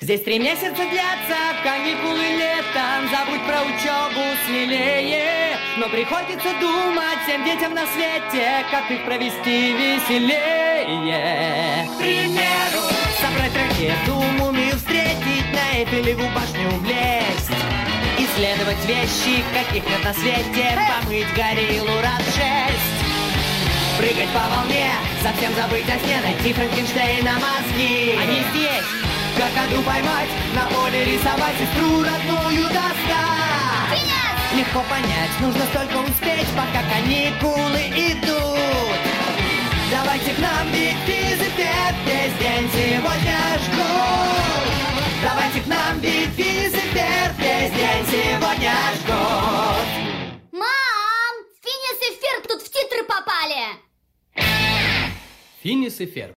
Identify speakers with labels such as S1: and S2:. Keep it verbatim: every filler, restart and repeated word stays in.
S1: Здесь три месяца длятся каникулы летом, забудь про учебу смелее. Но приходится думать всем детям на свете, как их провести веселее. К примеру, собрать ракету, мумию встретить, на Эйфелеву башню влезть, исследовать вещи, каких нет на свете, помыть гориллу раз шесть, прыгать по волне, совсем забыть о сне, найти Франкенштейна мозги. Они здесь, какаду поймать, на поле рисовать, сестру родную достать.
S2: Финес!
S1: Легко понять, нужно столько успеть, пока каникулы идут. Давайте к нам, ведь физифет весь день сегодня ждут. Давайте к нам, ведь физифет весь день сегодня ждут.
S2: Мам, Финес и Ферб тут в титры попали.
S3: Финес и Ферб.